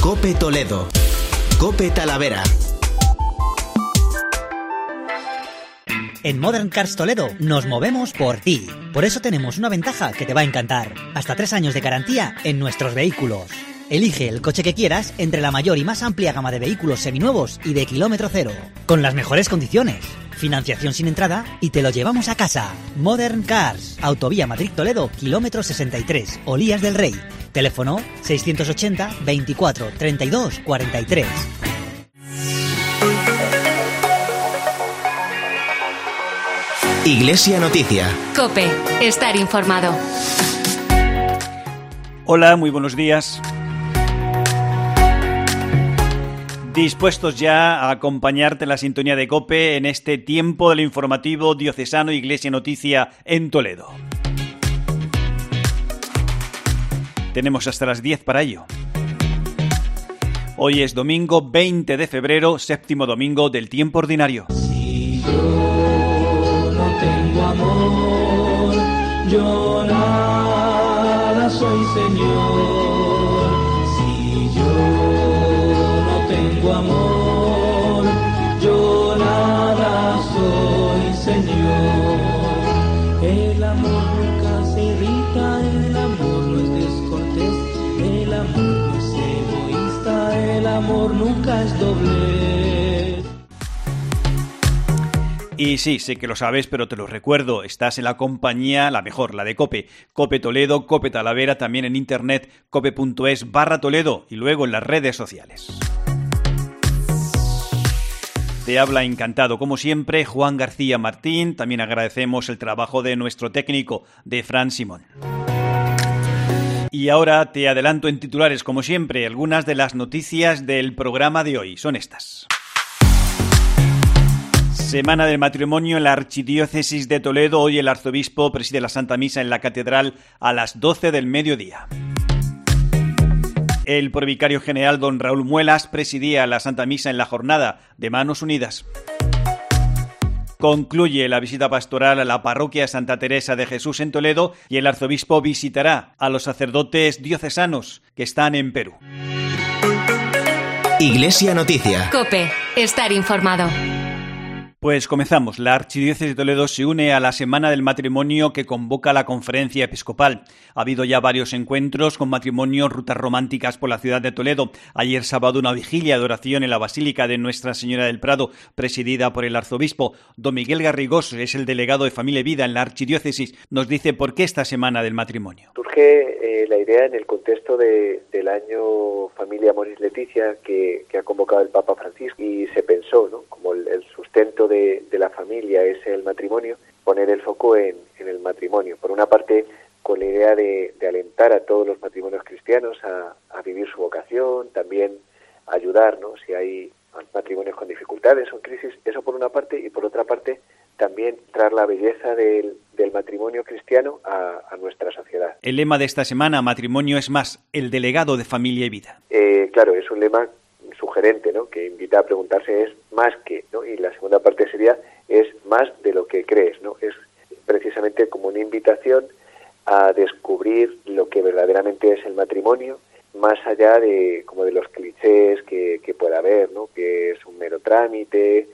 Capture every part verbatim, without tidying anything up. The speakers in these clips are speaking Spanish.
COPE Toledo. COPE Talavera. En Modern Cars Toledo nos movemos por ti. Por eso tenemos una ventaja que te va a encantar. Hasta tres años de garantía en nuestros vehículos. Elige el coche que quieras entre la mayor y más amplia gama de vehículos seminuevos y de kilómetro cero. Con las mejores condiciones. Financiación sin entrada y te lo llevamos a casa. Modern Cars. Autovía Madrid-Toledo, kilómetro sesenta y tres, Olías del Rey. Teléfono seiscientos ochenta, veinticuatro, treinta y dos, cuarenta y tres. Iglesia Noticia. COPE. Estar informado. Hola, muy buenos días. Dispuestos ya a acompañarte en la sintonía de COPE en este tiempo del informativo diocesano Iglesia Noticia en Toledo. Tenemos hasta las diez para ello. Hoy es domingo veinte de febrero, séptimo domingo del tiempo ordinario. Si yo no tengo amor, yo nada soy, Señor. Si yo no tengo amor, yo nada soy, Señor. El amor nunca se irrita, el amor no es descortés, el amor no es egoísta, el amor nunca es doblez. Y sí, sé que lo sabes, pero te lo recuerdo, estás en la compañía, la mejor, la de COPE, COPE Toledo, COPE Talavera, también en internet, cope.es barra Toledo y luego en las redes sociales. Te habla encantado, como siempre, Juan García Martín. También agradecemos el trabajo de nuestro técnico, de Fran Simón. Y ahora te adelanto en titulares, como siempre, algunas de las noticias del programa de hoy. Son estas. Semana del matrimonio en la Archidiócesis de Toledo. Hoy el arzobispo preside la Santa Misa en la Catedral a las doce del mediodía. El provicario general don Raúl Muelas presidía la Santa Misa en la jornada de Manos Unidas. Concluye la visita pastoral a la parroquia Santa Teresa de Jesús en Toledo y el arzobispo visitará a los sacerdotes diocesanos que están en Perú. Iglesia Noticia. COPE. Estar informado. Pues comenzamos. La Archidiócesis de Toledo se une a la Semana del Matrimonio que convoca la Conferencia Episcopal. Ha habido ya varios encuentros con matrimonios, rutas románticas por la ciudad de Toledo. Ayer sábado una vigilia de oración en la Basílica de Nuestra Señora del Prado, presidida por el arzobispo. Don Miguel Garrigós es el delegado de Familia y Vida en la Archidiócesis. Nos dice por qué esta Semana del Matrimonio. Surge eh, la idea en el contexto de, del año Familia Amoris Laetitia que, que ha convocado el Papa Francisco y se pensó, ¿no?, como el, el sustento de De, de la familia es el matrimonio, poner el foco en, en el matrimonio. Por una parte, con la idea de, de alentar a todos los matrimonios cristianos a, a vivir su vocación, también ayudar, ¿no?, si hay matrimonios con dificultades o en crisis, eso por una parte, y por otra parte, también traer la belleza del, del matrimonio cristiano a, a nuestra sociedad. El lema de esta semana, matrimonio es más, el delegado de Familia y Vida. Eh, claro, es un lema sugerente, ¿no?, que invita a preguntarse es más que, ¿no?, y la segunda parte sería es más de lo que crees, ¿no?, es precisamente como una invitación a descubrir lo que verdaderamente es el matrimonio, más allá de como de los clichés que, que pueda haber, ¿no?, que es un mero trámite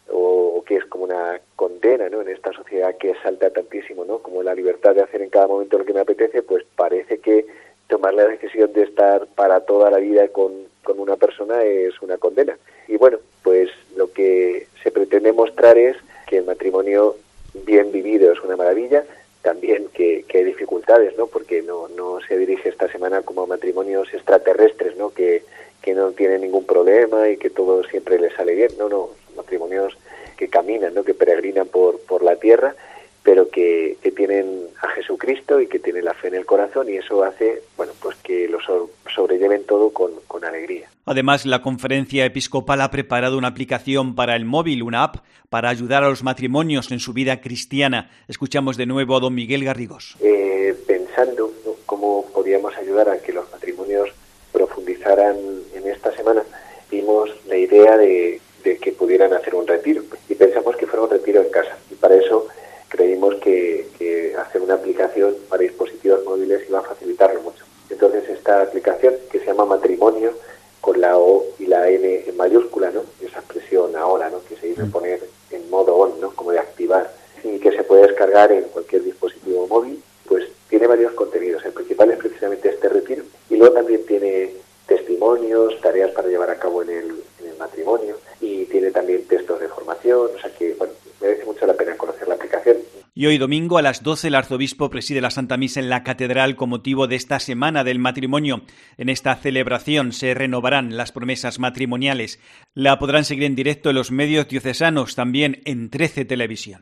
o, o que es como una condena, ¿no?, en esta sociedad que exalta tantísimo, ¿no?, como la libertad de hacer en cada momento lo que me apetece, pues parece que tomar la decisión de estar para toda la vida con con una persona es una condena. Y bueno, pues lo que se pretende mostrar es que el matrimonio bien vivido es una maravilla, también que, que hay dificultades, ¿no?, porque no, no se dirige esta semana como a matrimonios extraterrestres, ¿no?, que, que no tienen ningún problema y que todo siempre les sale bien. No, no, matrimonios que caminan, ¿no?, que peregrinan por, por la tierra, pero que, que tienen a Jesucristo y que tienen la fe en el corazón, y eso hace, bueno, pues que lo sobrelleven todo con, con alegría. Además, la Conferencia Episcopal ha preparado una aplicación para el móvil, una app, para ayudar a los matrimonios en su vida cristiana. Escuchamos de nuevo a don Miguel Garrigós. Eh, pensando, ¿no?, cómo podíamos ayudar a que los matrimonios profundizaran en esta semana, vimos la idea de, de que pudieran hacer un retiro, y pensamos que fuera un retiro en casa, y para eso creímos que, que hacer una aplicación para dispositivos móviles iba a facilitarlo mucho. Entonces esta aplicación, que se llama Matrimonio, con la O y la N en mayúscula, ¿no? Esa expresión ahora, ¿no? Que se dice poner en modo on, ¿no? Como de activar, y que se puede descargar en cualquier dispositivo móvil. Pues tiene varios contenidos. El principal es precisamente este retiro, y luego también tiene testimonios, tareas para llevar a cabo en el, en el matrimonio, y tiene también textos de formación, o sea que, bueno, merece mucho la pena conocer la aplicación. Y hoy domingo a las doce el arzobispo preside la Santa Misa en la Catedral con motivo de esta Semana del Matrimonio. En esta celebración se renovarán las promesas matrimoniales. La podrán seguir en directo en los medios diocesanos, también en trece Televisión.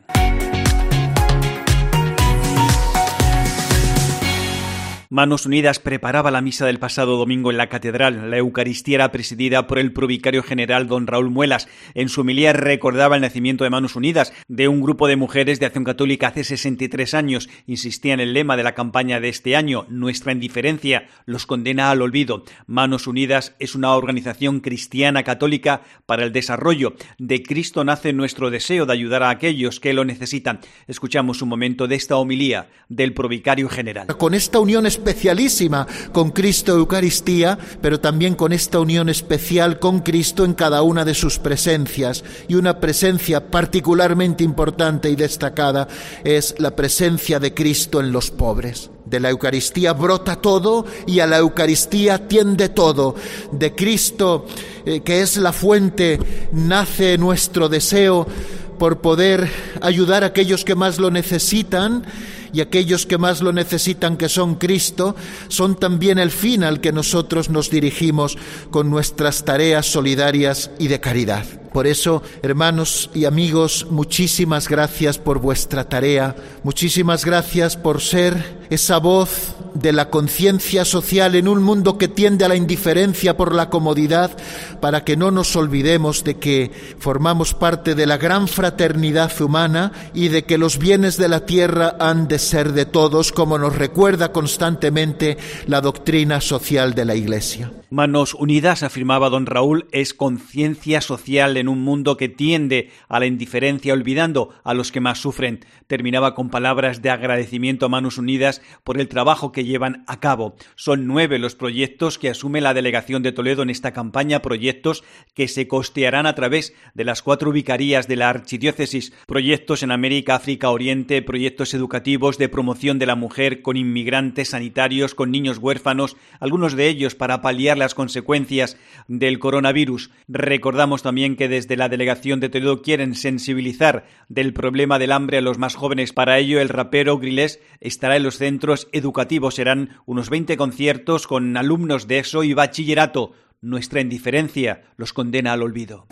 Manos Unidas preparaba la misa del pasado domingo en la Catedral. La Eucaristía era presidida por el provicario general don Raúl Muelas. En su homilía recordaba el nacimiento de Manos Unidas, de un grupo de mujeres de Acción Católica hace sesenta y tres años. Insistía en el lema de la campaña de este año: nuestra indiferencia los condena al olvido. Manos Unidas es una organización cristiana católica para el desarrollo. De Cristo nace nuestro deseo de ayudar a aquellos que lo necesitan. Escuchamos un momento de esta homilía del provicario general. Con esta unión especialísima con Cristo Eucaristía, pero también con esta unión especial con Cristo en cada una de sus presencias, y una presencia particularmente importante y destacada es la presencia de Cristo en los pobres. De la Eucaristía brota todo y a la Eucaristía tiende todo. De Cristo, eh, que es la fuente, nace nuestro deseo por poder ayudar a aquellos que más lo necesitan, y aquellos que más lo necesitan, que son Cristo, son también el fin al que nosotros nos dirigimos con nuestras tareas solidarias y de caridad. Por eso, hermanos y amigos, muchísimas gracias por vuestra tarea, muchísimas gracias por ser esa voz de la conciencia social en un mundo que tiende a la indiferencia por la comodidad, para que no nos olvidemos de que formamos parte de la gran fraternidad humana y de que los bienes de la tierra han de ser de todos, como nos recuerda constantemente la doctrina social de la Iglesia. Manos Unidas, afirmaba don Raúl, es conciencia social en un mundo que tiende a la indiferencia, olvidando a los que más sufren. Terminaba con palabras de agradecimiento a Manos Unidas por el trabajo que llevan a cabo. Son nueve los proyectos que asume la Delegación de Toledo en esta campaña, proyectos que se costearán a través de las cuatro vicarías de la archidiócesis, proyectos en América, África, Oriente, proyectos educativos de promoción de la mujer con inmigrantes, sanitarios, con niños huérfanos, algunos de ellos para paliar las consecuencias del coronavirus. Recordamos también que desde la Delegación de Toledo quieren sensibilizar del problema del hambre a los más jóvenes. Para ello, el rapero Grilés estará en los centros educativos. Serán unos veinte conciertos con alumnos de ESO y bachillerato. Nuestra indiferencia los condena al olvido.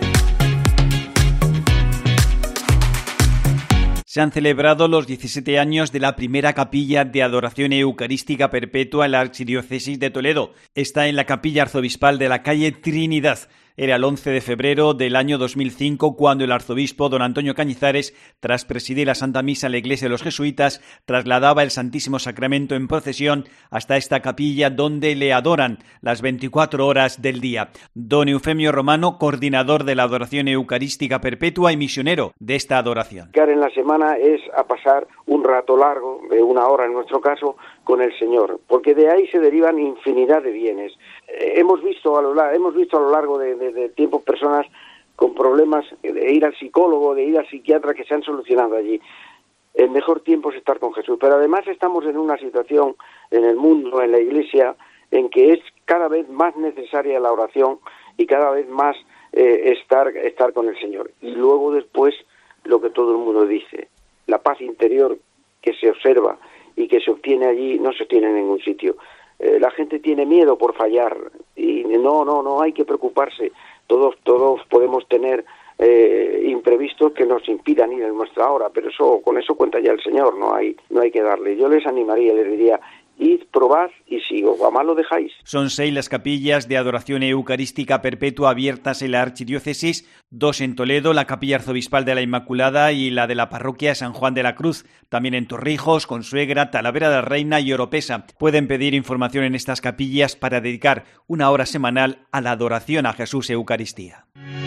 Se han celebrado los diecisiete años de la primera capilla de adoración eucarística perpetua en la Archidiócesis de Toledo. Está en la capilla arzobispal de la calle Trinidad. Era el once de febrero del año dos mil cinco cuando el arzobispo don Antonio Cañizares, tras presidir la Santa Misa en la iglesia de los jesuitas, trasladaba el Santísimo Sacramento en procesión hasta esta capilla donde le adoran las veinticuatro horas del día. Don Eufemio Romano, coordinador de la adoración eucarística perpetua y misionero de esta adoración. En la semana es a pasar un rato largo, de una hora en nuestro caso, con el Señor, porque de ahí se derivan infinidad de bienes. Eh, hemos visto a lo largo, hemos visto a lo largo de, de, de tiempo personas con problemas de ir al psicólogo, de ir al psiquiatra, que se han solucionado allí. El mejor tiempo es estar con Jesús, pero además estamos en una situación en el mundo, en la Iglesia, en que es cada vez más necesaria la oración y cada vez más eh, estar, estar con el Señor. Y luego después, lo que todo el mundo dice, la paz interior que se observa y que se obtiene allí no se obtiene en ningún sitio. Eh, la gente tiene miedo por fallar y no, no, no hay que preocuparse. Todos, todos podemos tener eh, imprevistos que nos impidan ir en nuestra hora, pero eso, con eso cuenta ya el Señor, no hay, no hay que darle. Yo les animaría, les diría: id, probad y sigo, a más lo dejáis. Son seis las capillas de adoración eucarística perpetua abiertas en la archidiócesis, dos en Toledo, la capilla arzobispal de la Inmaculada y la de la parroquia San Juan de la Cruz, también en Torrijos, Consuegra, Talavera de la Reina y Oropesa. Pueden pedir información en estas capillas para dedicar una hora semanal a la adoración a Jesús Eucaristía.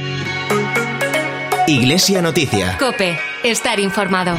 Iglesia Noticia. COPE. Estar informado.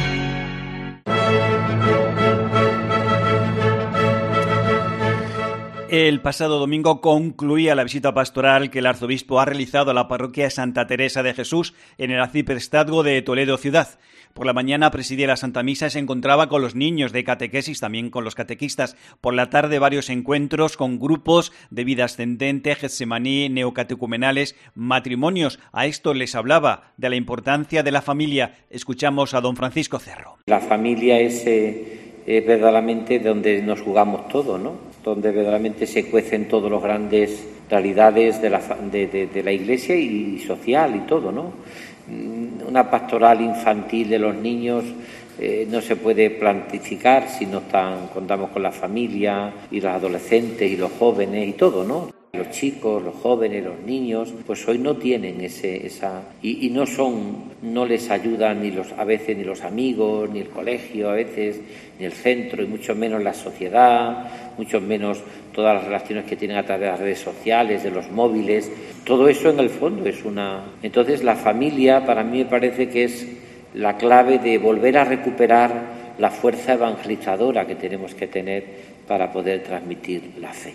El pasado domingo concluía la visita pastoral que el arzobispo ha realizado a la parroquia de Santa Teresa de Jesús en el arciprestazgo de Toledo ciudad. Por la mañana presidía la Santa Misa y se encontraba con los niños de catequesis, también con los catequistas. Por la tarde varios encuentros con grupos de vida ascendente, Getsemaní, neocatecumenales, matrimonios. A esto les hablaba de la importancia de la familia. Escuchamos a don Francisco Cerro. La familia es, eh, es verdaderamente donde nos jugamos todo, ¿no? Donde verdaderamente se cuecen todos los grandes realidades de la, de, de, de la Iglesia y social y todo, ¿no? Una pastoral infantil de los niños eh, no se puede planificar si no están, contamos con la familia y los adolescentes y los jóvenes y todo, ¿no? Los chicos, los jóvenes, los niños, pues hoy no tienen ese, esa y, y no son, no les ayudan ni los a veces ni los amigos, ni el colegio a veces, ni el centro y mucho menos la sociedad, mucho menos todas las relaciones que tienen a través de las redes sociales, de los móviles. Todo eso en el fondo es una. Entonces la familia para mí me parece que es la clave de volver a recuperar la fuerza evangelizadora que tenemos que tener para poder transmitir la fe.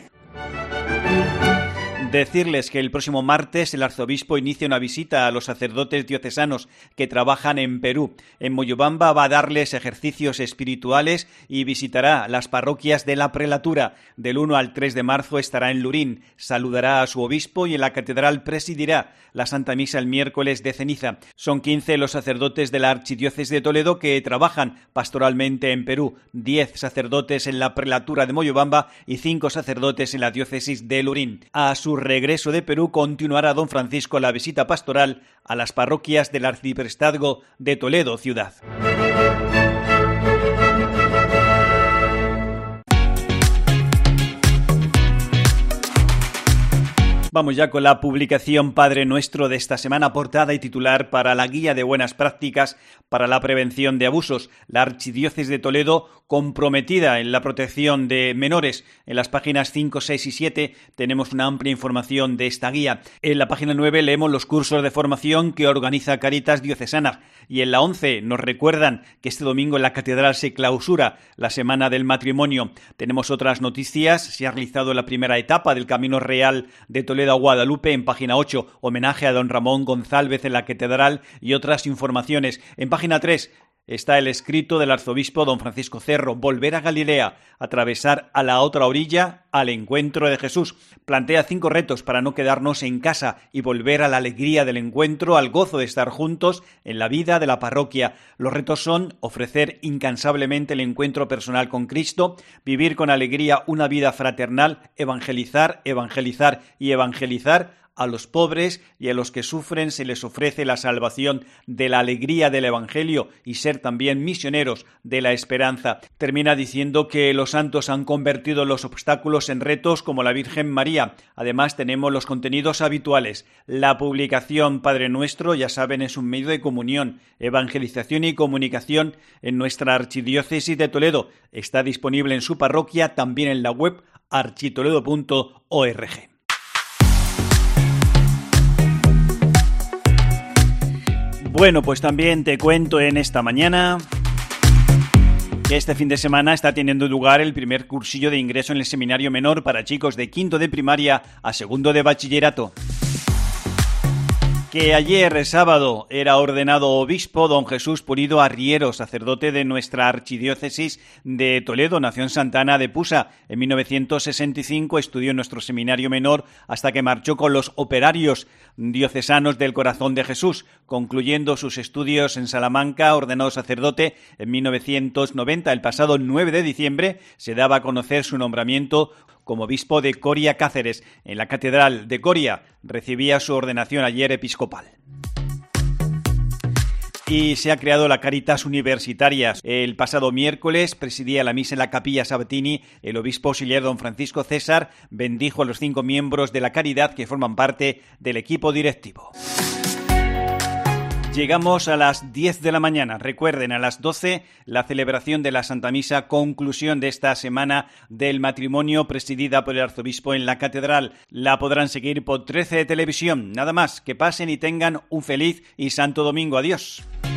Decirles que el próximo martes el arzobispo inicia una visita a los sacerdotes diocesanos que trabajan en Perú. En Moyobamba va a darles ejercicios espirituales y visitará las parroquias de la prelatura. Del uno al tres de marzo estará en Lurín, saludará a su obispo y en la catedral presidirá la Santa Misa el miércoles de ceniza. Son quince los sacerdotes de la Archidiócesis de Toledo que trabajan pastoralmente en Perú, diez sacerdotes en la prelatura de Moyobamba y cinco sacerdotes en la diócesis de Lurín. A su regreso de Perú continuará don Francisco la visita pastoral a las parroquias del arciprestazgo de Toledo ciudad. Vamos ya con la publicación Padre Nuestro de esta semana, portada y titular para la Guía de Buenas Prácticas para la Prevención de Abusos. La Archidiócesis de Toledo comprometida en la protección de menores. En las páginas cinco, seis y siete tenemos una amplia información de esta guía. En la página nueve leemos los cursos de formación que organiza Caritas Diocesana. Y en la once nos recuerdan que este domingo en la Catedral se clausura la Semana del Matrimonio. Tenemos otras noticias. Se ha realizado la primera etapa del Camino Real de Toledo a Guadalupe. En página ocho, homenaje a don Ramón González en la Catedral y otras informaciones. En página tres está el escrito del arzobispo don Francisco Cerro, Volver a Galilea, atravesar a la otra orilla al encuentro de Jesús. Plantea cinco retos para no quedarnos en casa y volver a la alegría del encuentro, al gozo de estar juntos en la vida de la parroquia. Los retos son ofrecer incansablemente el encuentro personal con Cristo, vivir con alegría una vida fraternal, evangelizar, evangelizar y evangelizar. A los pobres y a los que sufren se les ofrece la salvación de la alegría del Evangelio y ser también misioneros de la esperanza. Termina diciendo que los santos han convertido los obstáculos en retos como la Virgen María. Además tenemos los contenidos habituales. La publicación Padre Nuestro, ya saben, es un medio de comunión, evangelización y comunicación en nuestra Archidiócesis de Toledo. Está disponible en su parroquia, también en la web architoledo punto org. Bueno, pues también te cuento en esta mañana que este fin de semana está teniendo lugar el primer cursillo de ingreso en el seminario menor para chicos de quinto de primaria a segundo de bachillerato. Que ayer, sábado, era ordenado obispo don Jesús Pulido Arriero, sacerdote de nuestra Archidiócesis de Toledo, nació en Santa Ana de Pusa. En mil novecientos sesenta y cinco estudió en nuestro seminario menor hasta que marchó con los operarios diocesanos del Corazón de Jesús, concluyendo sus estudios en Salamanca, ordenado sacerdote en mil novecientos noventa. El pasado nueve de diciembre se daba a conocer su nombramiento como obispo de Coria Cáceres. En la Catedral de Coria recibía su ordenación ayer episcopal. Y se ha creado la Caritas Universitarias. El pasado miércoles presidía la misa en la Capilla Sabatini. El obispo auxiliar don Francisco César bendijo a los cinco miembros de la caridad que forman parte del equipo directivo. Llegamos a las diez de la mañana. Recuerden, a las doce, la celebración de la Santa Misa, conclusión de esta semana del matrimonio presidida por el arzobispo en la catedral. La podrán seguir por trece de televisión. Nada más, que pasen y tengan un feliz y santo domingo. Adiós.